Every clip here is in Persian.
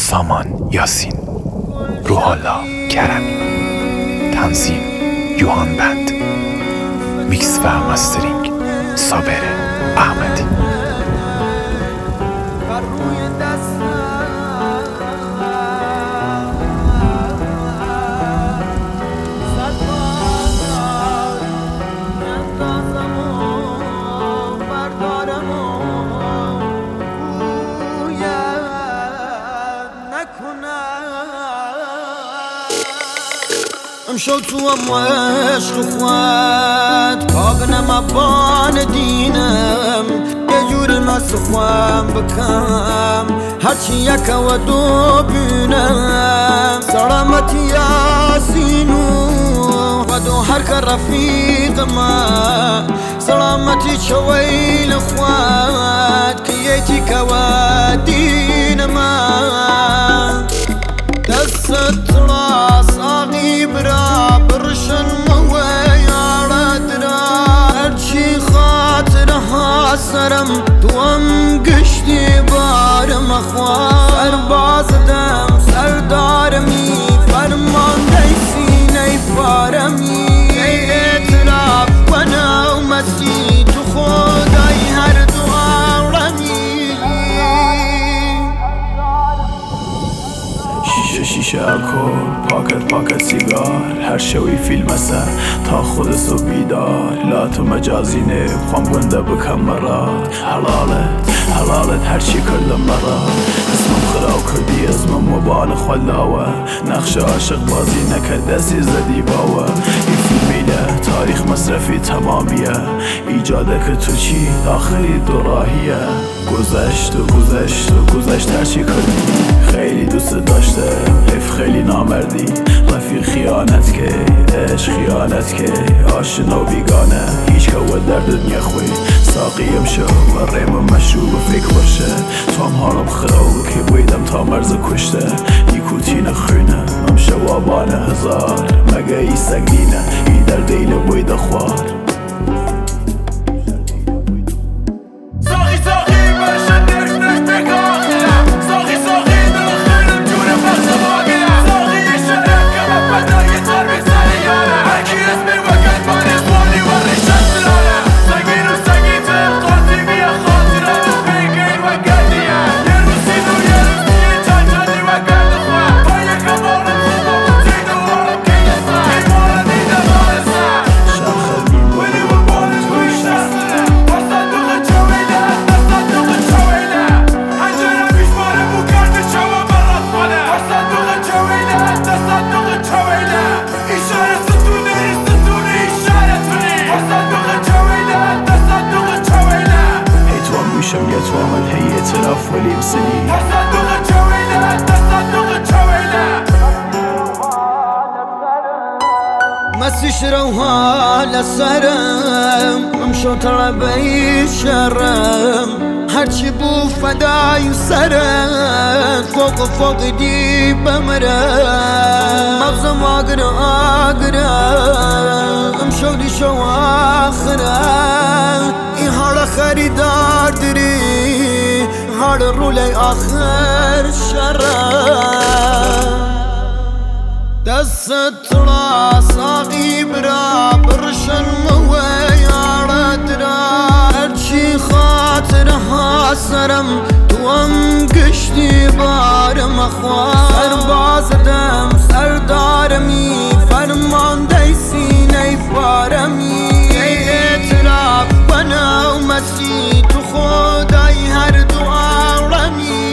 سامان یاسین، روح الله کرمی، تنظیم یوهان بند، میکس و مسترینگ صابر احمدی. امشو تو هم عشق خواد کابنم ابان دینم یه جوری مسخوام بکم هرچی یک و دو بینم سلامتی یاسینو و دو هر که رفیق ما سلامتی چویل خواد که یتی که و دین ما دست راس برا برشن مویارد را هرچی خاطرها سرم توام گشتی بارم اخوان سرباز دم سردارمی فرمانده سینه فارمی اعتراف کنه و مسیح تو خدای هر دو عالمی شیشه الکل پاکت سیگار هر شوی فیلم است تا خود سو بیدار لات و مجازی نه خوام گنده بکم مرات حلالت هر چی کردم مرات اسمم خراب کردی اسمم مبال خلاوه نقش عاشق بازی نکرد دستی زدی باوه این فیلمیله تاریخ مصرفی تمامیه ایجاده که تو چی آخری دو راهیه گذشت هر چی کردی خیلی دوست داشته حیف خیلی نامردی رفیق خیانت که عشق خیانت که آشنا و بیگانه هیچ که و در دنیا خوی ساقیم شو و ریم و مشروب و فکر باشه تو هم حالم خراب که بویدم تا مرز کشته نیکوتین خونه هم شوابان هزار مگه ای سگینه ای در دیل بوید خوار يتوامل هي اعتراف ولي مسنين تصدق الجويلة مسش روها لسرم امشو طلبي شرم هرچی بو فدای سرم فوق دی بمرم مغزم آگرم امشو دی شو آخرم این حال خریدار داری حال رولی آخر شرم دست را ساقی برا برشن مویارد را هرچی خاطرها سرم توام گشتی بارم اخوان سرباز دم سردارمی فرمانده سینه فارمی اعتراف کنه و مسیح تو خدای هر دو عالمی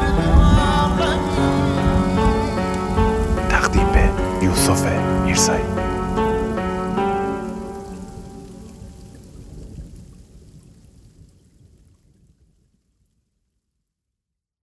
تقدیم به یوسف میرزایی.